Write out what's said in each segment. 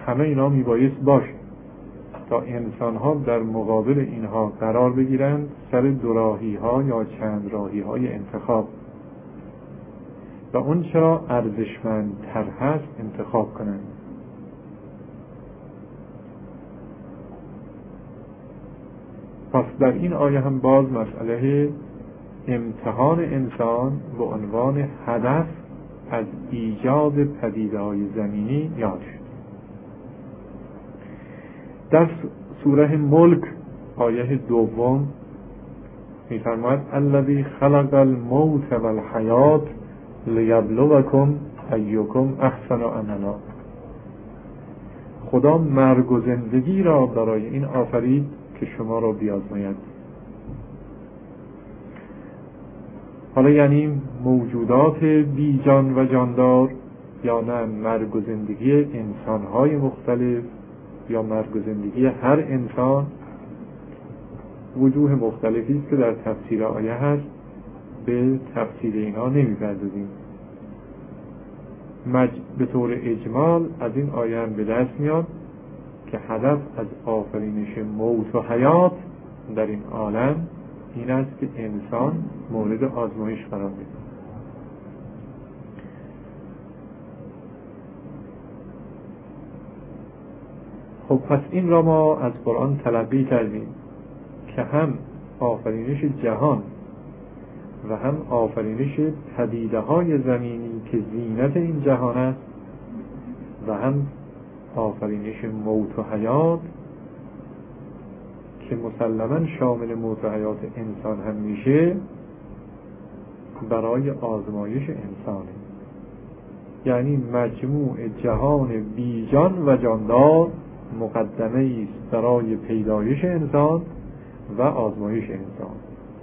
همه اینا میبایست باشه تا انسان ها در مقابل اینها قرار بگیرند، سر دوراهی ها یا چند راهی های انتخاب و اون چرا ارزشمندتر هست انتخاب کنند. پس در این آیه هم باز مسئله امتحان انسان به عنوان هدف از ایجاد پدیده‌های زمینی یاد شد. در سوره ملک آیه 2 می‌فرماید الذی خلق الموت والحیات لیبلوکم ایکم احسن عملا. خدا مرگ و زندگی را برای این آفرید که شما را بیازماید. حالا یعنی موجودات بی جان و جاندار، یا نه مرگ و زندگی انسان‌های مختلف، یا مرگ و زندگی هر انسان، وجوه مختلفی است که در تفسیر آیه هست، به تفسیر اینها نمی‌پردازیم. به طور اجمال از این آیه هم به دست میاد که هدف از آفرینش موت و حیات در این عالم این است که انسان مورد آزمایش قرار بگیرد. خب پس این را ما از قرآن تلقی کردیم که هم آفرینش جهان و هم آفرینش پدیده‌های زمینی که زینت این جهان است و هم آفرینش موت و حیات که مسلماً شامل موت و حیات انسان هم میشه، برای آزمایش انسانه. یعنی مجموع جهان بیجان و جاندار مقدمه است برای پیدایش انسان و آزمایش انسان.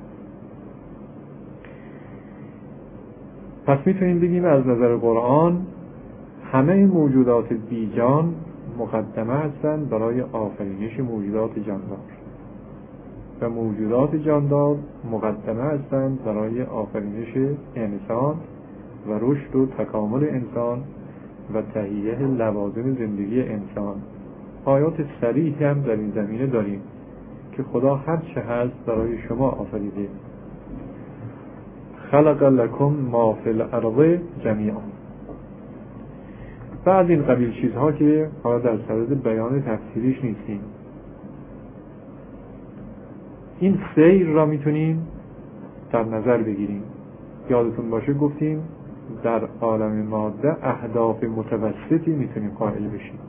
پس میتونیم بگیم از نظر قرآن همه موجودات بیجان مقدمه هستند برای آفرینش موجودات جاندار و موجودات جاندار مقدمه هستند برای آفرینش انسان و رشد و تکامل انسان و تهیه لوازم زندگی انسان. آیات صریحی هم در این زمینه داریم که خدا هر چه هست برای شما آفریده. خلق لکم ما فی الارض جمیعا. بعد این قبیل چیزها که حالا در صدد بیان تفسیریش نیستیم، این سیر را میتونیم در نظر بگیریم. یادتون باشه گفتیم در عالم ماده اهداف متوسطی میتونیم قائل بشیم.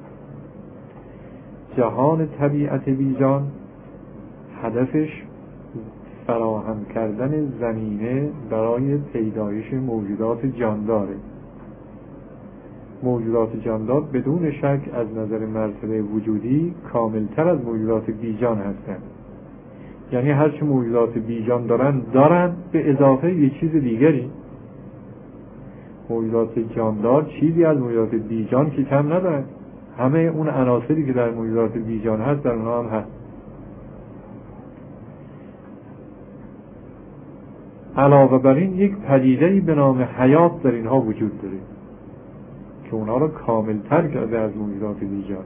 جهان طبیعت بیجان هدفش فراهم کردن زمینه برای پیدایش موجودات جانداره. موجودات جاندار بدون شک از نظر مرتبه وجودی کاملتر از موجودات بیجان هستند. یعنی هرچه موجودات بیجان دارن به اضافه یک چیز دیگری. موجودات جاندار چیزی از موجودات بیجان که کم ندارن. همه اون عناصری که در موجودات بیجان هست در اونها هم هست. علاوه بر این یک پدیده‌ای به نام حیات در اینها وجود داره که اونها را کاملتر کرده از موجودات بیجان.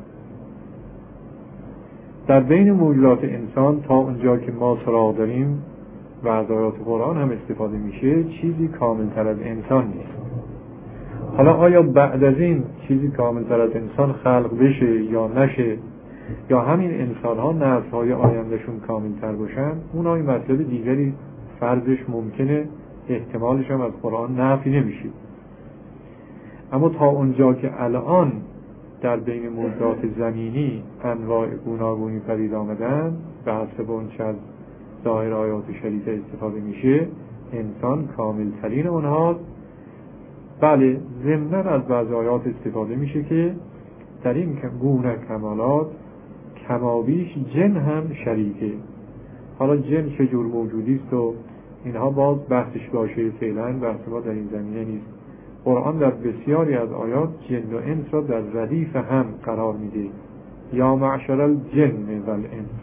در بین موجودات انسان تا اونجا که ما سراغ داریم و از آیات قرآن هم استفاده میشه چیزی کاملتر از انسان نیست. حالا آیا بعد از این چیزی کاملتر از انسان خلق بشه یا نشه، یا همین انسان ها نسل‌های آیندهشون کاملتر باشن، اون های مطلب دیگری فرضش ممکنه، احتمالش هم از قرآن نفی نمیشه. اما تا اونجا که الان در بین موجودات زمینی انواع گوناگونی پدید آمدن به حسب اون چه از ظاهر آیات شریفه استفاده میشه، انسان کامل ترین اونها. بله، ضمناً از بعض آیات استفاده میشه که در این گونه کمالات کمابیش جن هم شریکه. حالا جن چه جور موجودی است و اینها باز بحثش باشه، فعلا بحث ما در این زمینه نیست. قرآن در بسیاری از آیات جن و انس را در ردیف هم قرار میده. یا معشر الجن و الانس.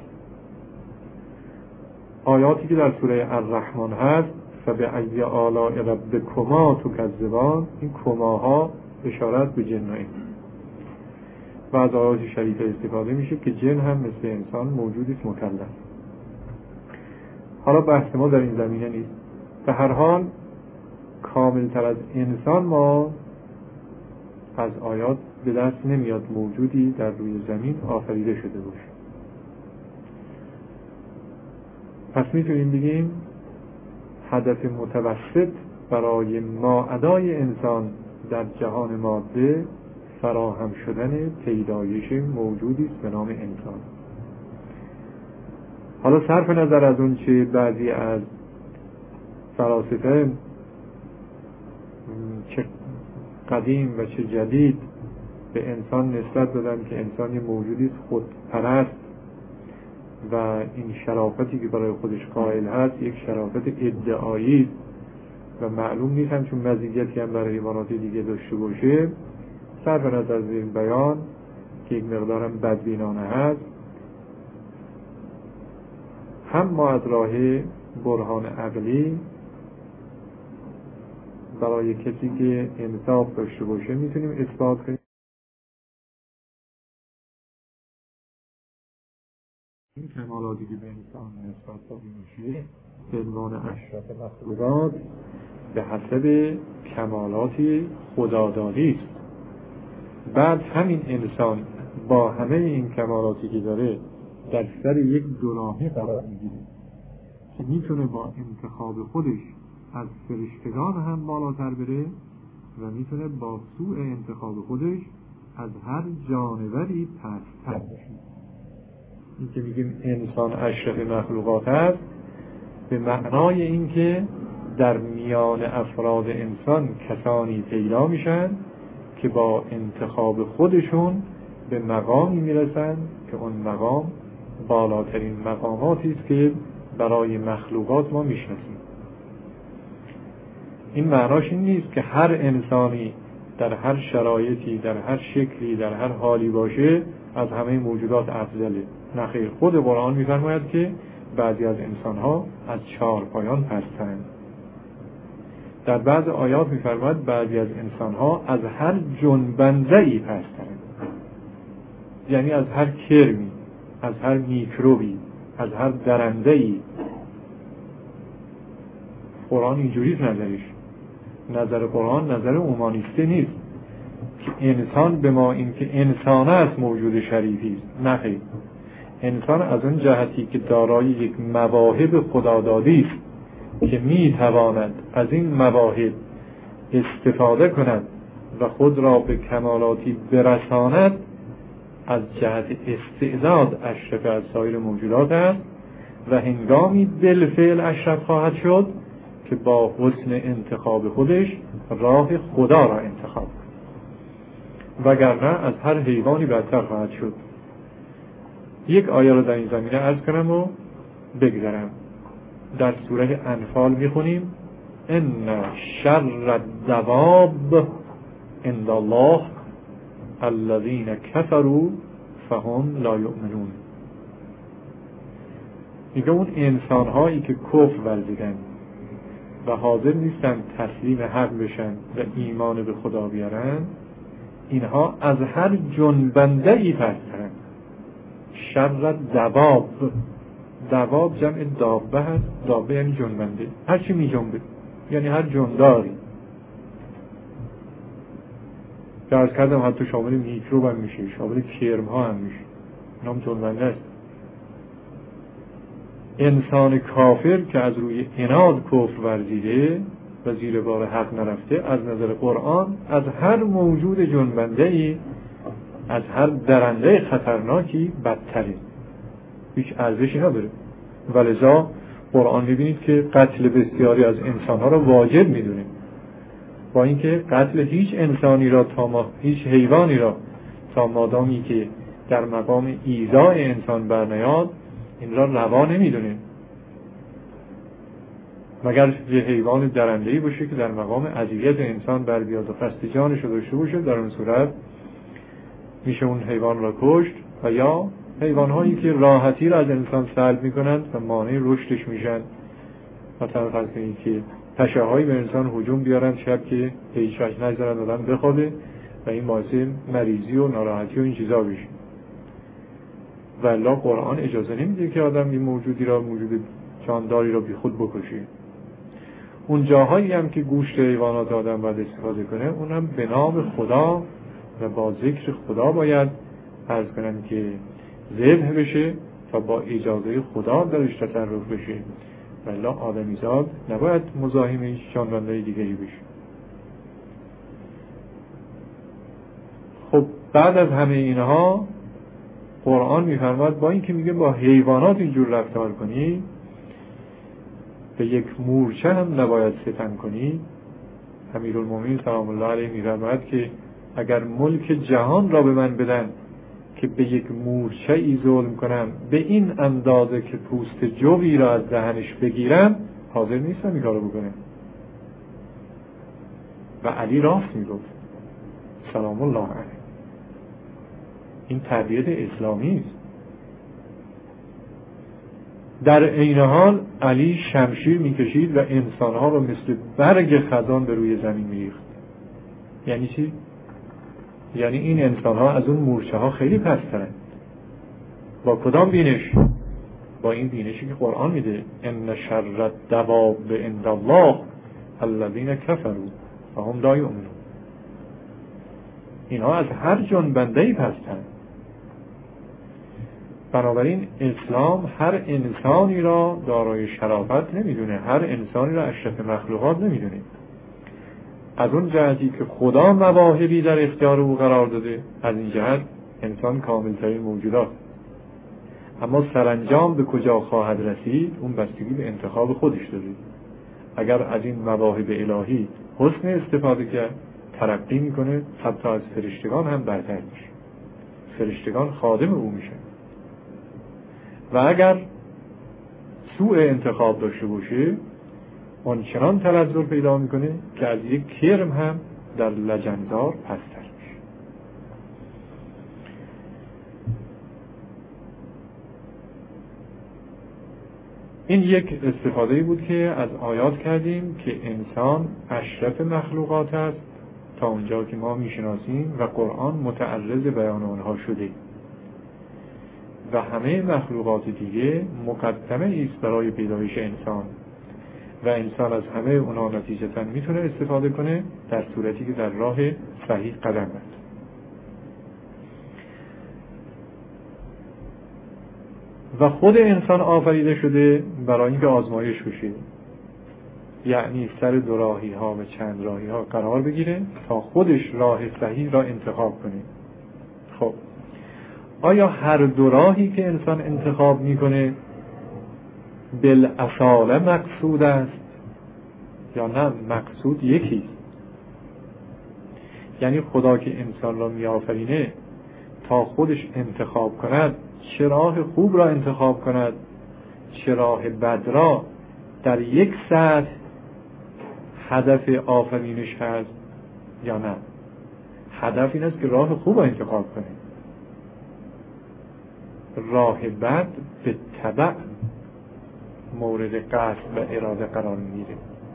آیاتی که در سوره الرحمن هست فبأی آلاء ربکما تکذبان، این کماها اشارت به جن و انس. و از آیات شریفه استفاده میشه که جن هم مثل انسان موجودی است مکلف. حالا بحث ما در این زمینه نیست. به هر حال کاملتر از انسان ما از آیات به دست نمیاد موجودی در روی زمین آفریده شده باشه. پس میتونیم بگیم هدف متوسط برای ماادای انسان در جهان ماده فراهم شدن پیدایش موجودی است به نام انسان. حالا صرف نظر از اون چه بعضی از فلاسفه چه قدیم و چه جدید به انسان نسبت دادن که انسان یه موجودی است خودپرست و این شرافتی که برای خودش قائل هست یک شرافت ادعایی و معلوم نیست هم چون مزیتی هم برای حیوانات دیگه داشته باشه، صرف نظر از این بیان که یک مقدارم بدبینانه هست، هم ما از راه برهان عقلی برای کسی که انصاف داشته باشه میتونیم اثبات کنیم این کمالاتی که به انسان نسبت داده میشه به عنوان اشرف مخلوقات به حسب کمالات خدادادی است. بعد همین انسان با همه این کمالاتی که داره در سر یک دوراهی قرار میگیره که میتونه با انتخاب خودش از فرشتگان هم بالاتر بره و میتونه با سوء انتخاب خودش از هر جانوری پست‌تر بشه. این که میگیم انسان اشرف مخلوقات است به معنای این که در میان افراد انسان کسانی پیدا میشن که با انتخاب خودشون به مقامی میرسن که اون مقام بالاترین مقاماتی است که برای مخلوقات ما میشناسیم. این معناش این نیست که هر انسانی در هر شرایطی، در هر شکلی، در هر حالی باشه از همه موجودات افضله. نه خیر، خود قرآن می‌فرماید که بعضی از انسان‌ها از چهار پایان پستند. در بعض آیات می‌فرماید بعضی از انسان‌ها از هر جنبنده‌ای پستند. یعنی از هر کرمی، از هر میکروبی، از هر درنده‌ای. قرآن اینجوریست نظرش. نظر قرآن نظر اومانیستی نیست که انسان به ما این که انسان است موجود شریفی است. نه خیر، انسان از اون جهتی که دارای یک مواهب خدادادی است که میتواند از این مواهب استفاده کند و خود را به کمالاتی برساند، از جهت استعداد اشرف از سایر موجودات است و هنگامی بالفعل اشرف خواهد شد که با حسن انتخاب خودش راه خدا را انتخاب کند، وگرنه از هر حیوانی بدتر خواهد شد. یک آیه را در این زمینه عرض کنم و بگذرم. در سوره انفال میخونیم ان شر الدواب عند الله الذین کفروا فهم لا یؤمنون. میگه اون انسان‌هایی که کفر ورزیدن و حاضر نیستن تسلیم حق بشن و ایمان به خدا بیارن، اینها از هر جنبنده‌ای پسترن. شر دواب، دواب جمع دابه هست. دابه یعنی جنبنده، هر چی می جنبه، یعنی هر جنداری. درست کردم حتی شامل میکروب هم میشه، شامل کرم ها هم میشه، نام جنبنده است. انسان کافر که از روی عناد کفر ورزیده و زیر بار حق نرفته، از نظر قرآن از هر موجود جنبنده‌ای، از هر درنده خطرناکی بدتره، هیچ ارزشی نداره. ولذا قرآن می‌بینید که قتل بسیاری از انسان‌ها را واجب می‌دونه، با اینکه قتل هیچ انسانی را هیچ حیوانی را تا مادامی که در مقام ایذای انسان برنیاد این را روا نمی‌دونه، مگر یه حیوان درنده‌ای باشه که در مقام اذیت انسان بر بیاد و قصد جانش رو داشته باشه، در اون صورت میشه اون حیوان را کشت. و یا حیوان‌هایی که راحتی را از انسان سلب می‌کنند و مانع رشدش میشن، مثلا فرض کنید که پشه‌هایی به انسان هجوم بیارن شب که هیچ وقت نذارن آدم بخوابه و این باعث مریضی و ناراحتی و این چیزا بشه. والله قرآن اجازه نمیده که آدم این موجود جانداری را بی خود بکشه. اون جاهایی هم که گوشت حیوانات آدم باید استفاده کنه، اونم به نام خدا و با ذکر خدا باید عرض کنم که ذبح بشه تا با اجازه خدا درش تصرف بشه. والله آدمیزاد نباید مزاحم جانورهای دیگری بشه. خب بعد از همه اینها قرآن میفرماد با این که میگه با حیوانات اینجور رفتار کنی، به یک مورچه هم نباید ستم کنی. امیرالمومنین سلام الله علیه میفرماید که اگر ملک جهان را به من بدن که به یک مورچه ای ظلم کنم به این اندازه که پوست جوی را از دهنش بگیرم، حاضر نیستم این کارو بکنم. و علی راست میگفت سلام الله علیه. این تربیت اسلامی است. در عین حال علی شمشیر میکشید و انسانها رو مثل برگ خزان به روی زمین میریخت. یعنی چی؟ یعنی این انسانها از اون مورچه ها خیلی پسترند. با کدام بینش؟ با این بینشی که قرآن میده ان شر الدواب عند الله الذین کفروا فهم لا یؤمنون. اینها از هر جنبنده‌ای پستند. بنابراین اسلام هر انسانی را دارای شرافت نمیدونه، هر انسانی را اشرف مخلوقات نمیدونه. از اون جهتی که خدا مواهبی در اختیار او قرار داده، از این جهت انسان کاملترین موجودات. اما سرانجام به کجا خواهد رسید اون بستگی به انتخاب خودش داره. اگر از این مواهب الهی حسن استفاده کرد ترقی میکنه، حتی از فرشتگان هم برتر میشه. فرشتگان خادم او میشه. و اگر سوء انتخاب داشته باشه اون چنان تلذذ پیدا میکنه که از یک کرم هم در لجنزار پستر میشه. این یک استفاده بود که از آیات کردیم که انسان اشرف مخلوقات است تا اونجا که ما میشناسیم و قرآن متعرض بیان آنها شده و همه مخلوقات دیگه مقدمه ایست برای پیدایش انسان و انسان از همه اونا نتیجتاً میتونه استفاده کنه در صورتی که در راه صحیح قدم برد. و خود انسان آفریده شده برای اینکه آزمایش بشه، یعنی سر دو راهی ها و چند راهی ها قرار بگیره تا خودش راه صحیح را انتخاب کنه. خب آیا هر دو راهی که انسان انتخاب میکنه بالاصاله مقصود است یا نه مقصود یکی؟ یعنی خدا که انسان را میآفرینه تا خودش انتخاب کند چه راه خوب را انتخاب کند چه راه بد را، در یک سطح هدف آفرینش هست یا نه؟ هدف این است که راه خوب را انتخاب کنه. راه بد به تبع مورد قصد و اراده قرار میگیره.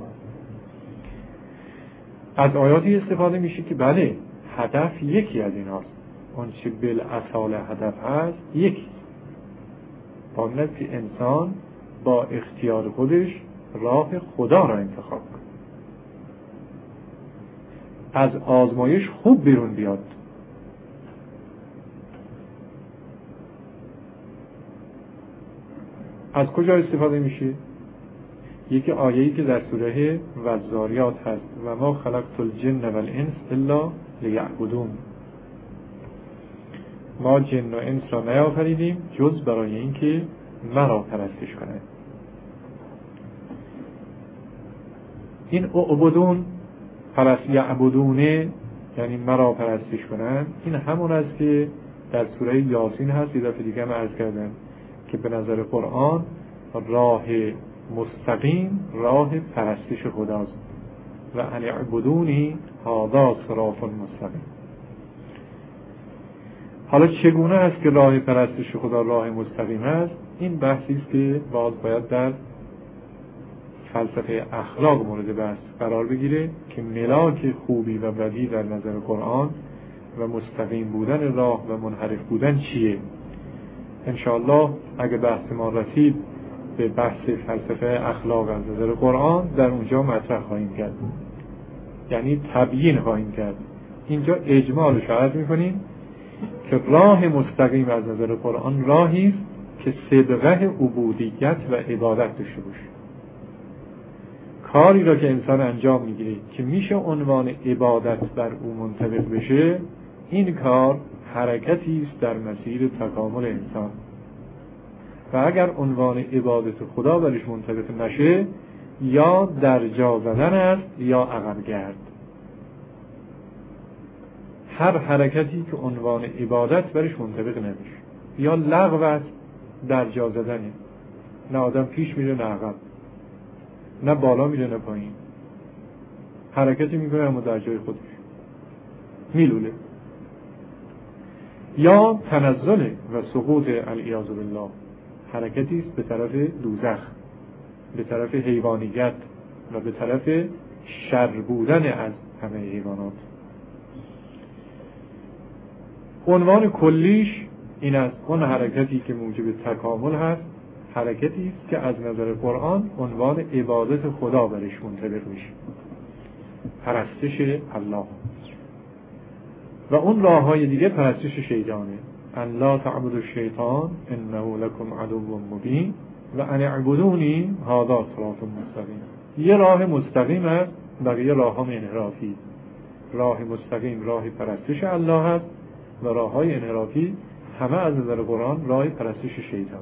از آیاتی استفاده میشه که بله هدف یکی از این هاست، اون چه بالاصاله هدف هست یکی، با این است که انسان با اختیار خودش راه خدا را انتخاب کنه، از آزمایش خوب بیرون بیاد. از کجا استفاده میشه؟ یکی آیه‌ای که در سوره والذاریات هست و ما خلقت الجن والانس الا لیعبدون. ما جن و انس را نیافریدیم جز برای اینکه مرا پرستش کنند. این اعبدون پرست یعبدونه یعنی مرا پرستش کنند، این همون است که در سوره یاسین هست. یه دفعه دیگه هم عرض کردم که به نظر قرآن راه مستقیم راه پرستش خداست و ان اعبدونی هذا صراط مستقیم. حالا چگونه است که راه پرستش خدا راه مستقیم است؟ این بحثی است که باید در فلسفه اخلاق مورد بحث قرار بگیره که ملاک خوبی و بدی در نظر قرآن و مستقیم بودن راه و منحرف بودن چیه. انشاءالله اگه بحث ما رسید به بحث فلسفه اخلاق از نظر قرآن، در اونجا مطرح خواهیم کرد، یعنی تبیین خواهیم کرد. اینجا اجمال شرط میکنیم که راه مستقیم از نظر قرآن راهی است که صبغه عبودیت و عبادت داشته باشه. کاری را که انسان انجام میگیره که میشه عنوان عبادت بر او منطبق بشه، این کار حرکتی است در مسیر تکامل انسان. و اگر عنوان عبادت خدا برش منطبق نشه، یا در جا زدن است یا عقب گرد. هر حرکتی که عنوان عبادت برش منطبق نمیشه، یا لغو است، در جا زدنه، نه آدم پیش میره نه عقب، نه بالا میره نه پایین، حرکتی میکنه اما در جای خودش میلوله. یا تنزل و سقوط العیاذ بالله، حرکتی است به طرف دوزخ، به طرف حیوانیت و به طرف شر بودن از همه حیوانات. عنوان کلیش این است: اون حرکتی که موجب تکامل هست، حرکتی است که از نظر قرآن عنوان عبادت خدا برش منطبق میشه، پرستش الله. و اون راه های دیگه پرستش شیطانه. ان لا تعبدوا الشیطان انه لکم عدو مبین و ان اعبدونی هذا صراط مستقیم. یه راه مستقیم هست، بقیه راه ها انحرافی. راه مستقیم راه پرستش الله هست و راه های انحرافی همه از نظر قرآن راه پرستش شیطان.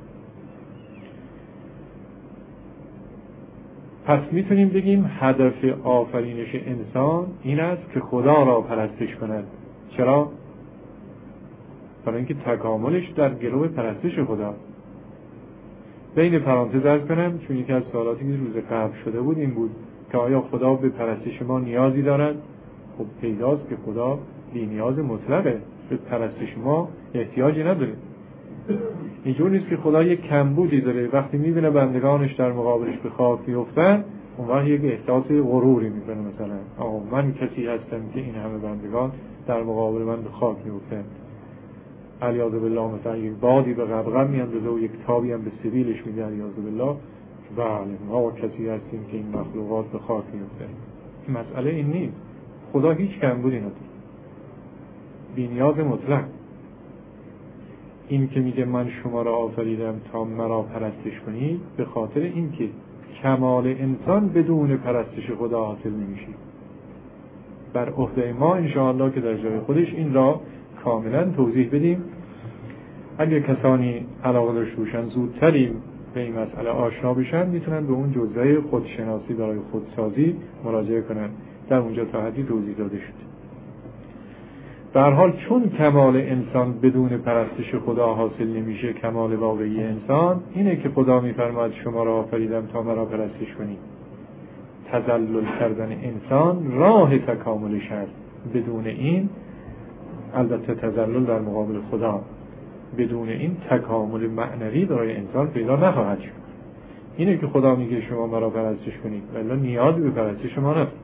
پس میتونیم بگیم هدف آفرینش انسان این است که خدا را پرستش کند. چرا؟ برای اینکه تکاملش در گرو پرستش خدا. بین پرانتز عرض کنم، چون یکی از سوالاتی که روز قبل شده بود این بود که آیا خدا به پرستش ما نیازی دارد؟ خب پیداست که خدا بی نیاز مطلقه، به پرستش ما احتیاجی نداره. اینجور نیست که خدا یک کمبودی داره، وقتی میبینه بندگانش در مقابلش به خاک میافتن اون وقت یک احساس غروری میکنه، مثلا آقا من کسی هستم که این همه بندگان در مقابل من به خاک میافتن. علیاذ بالله مثلا یک بادی به قبقب میاندازه و یک تابی هم به سبیلش میده، علیاذ بالله، بله ما کسی هستیم که این مخلوقات به خاک میافتن. مسئله این نیست. خدا هیچ کمبودی نداره، بی نیاز مطلق. این که میگه من شما را آفریدم تا مرا پرستش کنید، به خاطر این که کمال انسان بدون پرستش خدا حاصل نمیشه. بر عهده ما انشاءالله که در جای خودش این را کاملا توضیح بدیم. اگر کسانی علاقه داشته باشن زودتری به این مسئله آشنا بشن، میتونن به اون جزوه خودشناسی برای خودسازی مراجعه کنن. در اونجا تا حدی توضیح داده شد. به هر حال چون کمال انسان بدون پرستش خدا حاصل نمیشه، کمال واقعی انسان اینه که خدا میفرماید شما را آفریدم تا مرا پرستش کنید. تذلل کردن انسان راه تکاملش هست. بدون این، البته تذلل در مقابل خدا، بدون این تکامل معنوی برای انسان پیدا نخواهد شد. اینه که خدا میگه شما مرا پرستش کنید، ولی نیازی به پرستش ما نیست.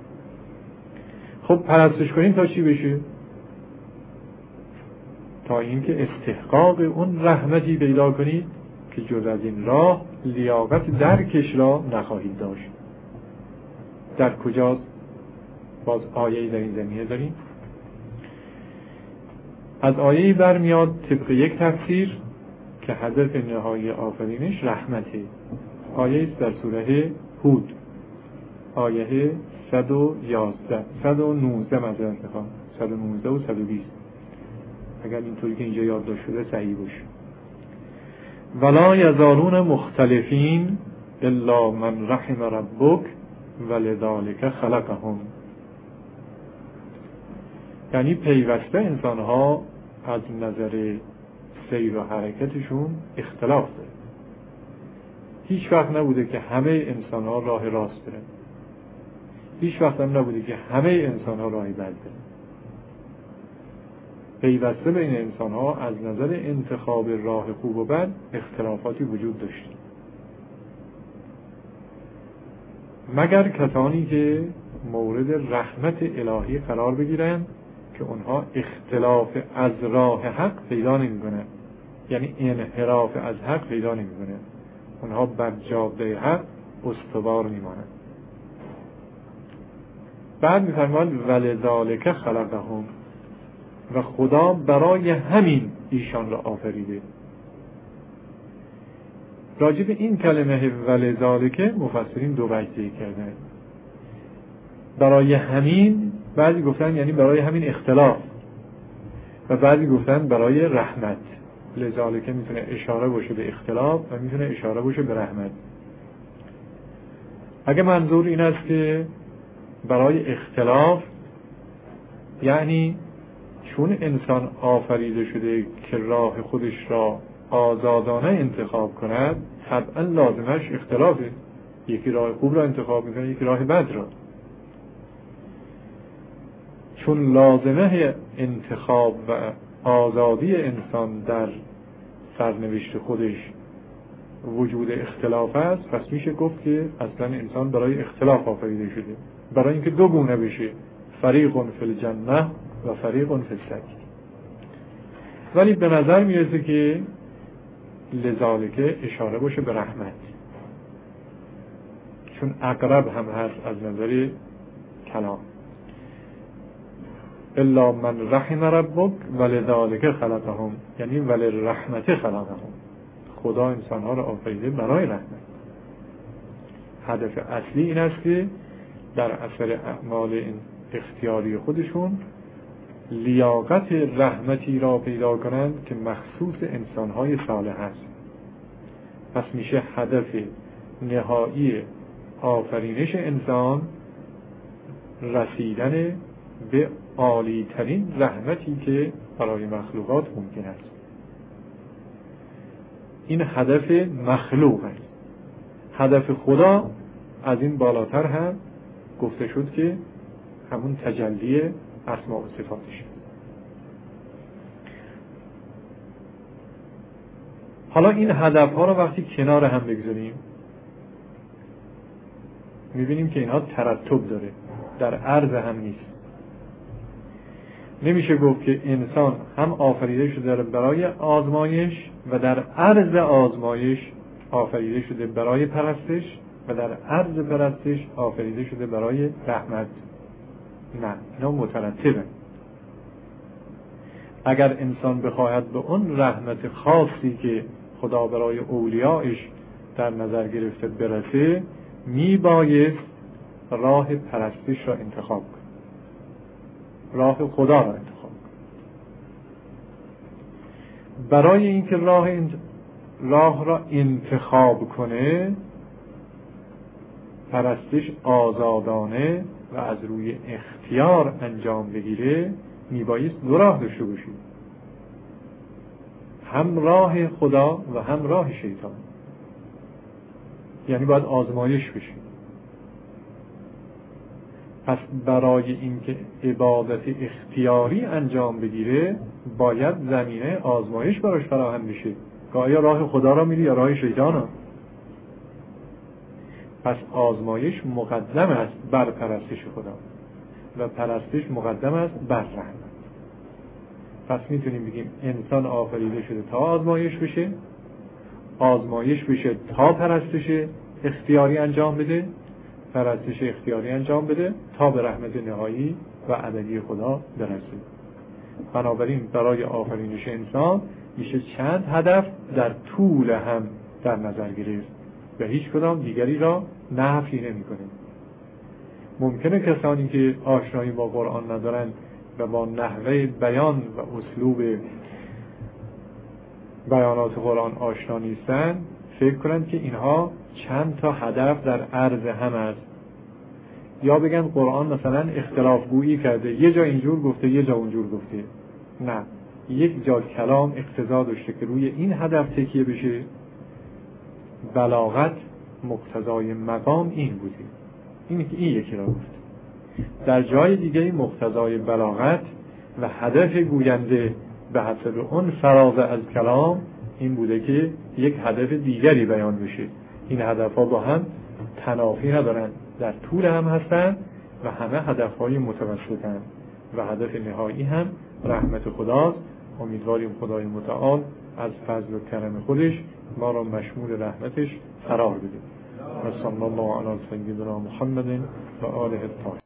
خب پرستش کنید تا چی بشه؟ تا اینکه استحقاق اون رحمتی پیدا کنید که جز از این راه لیاقت درکش را نخواهید داشت. در کجاست؟ باز آیه‌ای در این زمینه داریم. از آیه‌ای برمیاد طبق یک تفسیر که هدف نهایی آفرینش رحمته. آیه است در سوره هود، آیه 119 معذرت میخوام، 119 و 120 اگر اینطوری که اینجا یادداشت شده صحیح باشه. ولا یزالون مختلفین الا من رحم ربک ولذالک خلقهم. یعنی پیوسته انسان ها از نظر سیر و حرکتشون اختلاف داره. هیچ وقت نبوده که همه انسان ها راه راست برن، هیچ وقت هم نبوده که همه انسان ها راه بد برن. پیوسته بین انسان ها از نظر انتخاب راه خوب و بد اختلافاتی وجود داشت، مگر کسانی که مورد رحمت الهی قرار بگیرن که اونها اختلاف از راه حق پیدا نمی‌کنند، یعنی انحراف از حق پیدا نمی‌کنند، اونها بر جاده حق استوار میمانند. بعد می‌فرماید ولذالک خلقهم، و خدا برای همین ایشان را آفریده. راجع به این کلمه ولذالک مفسرین دو وجه کردن. برای همین، بعضی گفتن یعنی برای همین اختلاف، و بعضی گفتن برای رحمت. لذالک میتونه اشاره باشه به اختلاف و میتونه اشاره باشه به رحمت. اگه منظور این است که برای اختلاف، یعنی چون انسان آفریده شده که راه خودش را آزادانه انتخاب کند، طبعا لازمش اختلافه. یکی راه خوب را انتخاب میکنه، یکی راه بد را. چون لازمه انتخاب و آزادی انسان در سرنوشت خودش وجود اختلاف است، پس میشه گفت که اصلا انسان برای اختلاف آفریده شده، برای اینکه دو گونه بشه، فریق فی الجنه و فریق فی السعیر. ولی به نظر میرسه که لذالک اشاره باشه به رحمت، چون اقرب هم هست از نظر کلام. الا من رحم ربک ولذالک خلقهم، یعنی وللرحمت خلقهم، خدا انسانها را آفریده برای رحمت. هدف اصلی این است که در اثر اعمال این اختیاری خودشون لیاقت رحمتی را پیدا کنند که مخصوص انسانهای صالح است. پس میشه هدف نهایی آفرینش انسان رسیدن به عالی ترین رحمتی که برای مخلوقات ممکن است. این هدف مخلوق است. هدف خدا از این بالاتر هم گفته شد که همون تجلی اسماء و صفاتش. حالا این هدف ها رو وقتی کنار هم بگذاریم، میبینیم که اینها ترتب داره، در عرض هم نیست. نمیشه گفت که انسان هم آفریده شده برای آزمایش و در عرض آزمایش آفریده شده برای پرستش و در عرض پرستش آفریده شده برای رحمت. نه، اینا مترتبه. اگر انسان بخواهد به اون رحمت خاصی که خدا برای اولیائش در نظر گرفته برسه، میبایست راه پرستش را انتخاب کنه، راه خدا را انتخاب کنه. برای اینکه راه را انتخاب کنه، پرستش آزادانه و از روی اختیار انجام بگیره، میبایست دو راه داشته باشید، هم راه خدا و هم راه شیطان. یعنی باید آزمایش بشه. پس برای اینکه عبادت اختیاری انجام بگیره، باید زمینه آزمایش براش فراهم بشه که آیا راه خدا را میری یا راه شیطان را. پس آزمایش مقدم است بر پرستش خدا و پرستش مقدم است بر رحمت. پس میتونیم بگیم انسان آفریده شده تا آزمایش بشه، آزمایش بشه تا پرستش اختیاری انجام بده، پرستش اختیاری انجام بده تا به رحمت نهایی و ابدی خدا برسه. بنابراین برای آفرینش انسان میشه چند هدف در طول هم در نظر گرفت و هیچ کدام دیگری را نفی نمی‌کنه. ممکنه کسانی که آشنایی با قرآن ندارن و با نحوه بیان و اسلوب بیانات قرآن آشنا نیستن، فکر کنند که اینها چند تا هدف در عرض هم است، یا بگن قرآن مثلا اختلاف گویی کرده، یه جا اینجور گفته یه جا اونجور گفته. نه، یک جا کلام اقتضا داشته که روی این هدف تکیه بشه، بلاغت مقتضای مقام این بوده، این یکی را گفت. در جای دیگه مقتضای بلاغت و هدف گوینده به حسب اون فراز از کلام این بوده که یک هدف دیگری بیان بشه. این هدفها با هم تنافی ندارن، در طول هم هستن و همه هدفهای متوسطن. و هدف نهایی هم رحمت خداست. امیدواریم خدای متعال از فضل و کرم خودش ما را مشمول رحمتش قرار بده. و صلی الله علی سیدنا محمد و آله الطاهرین.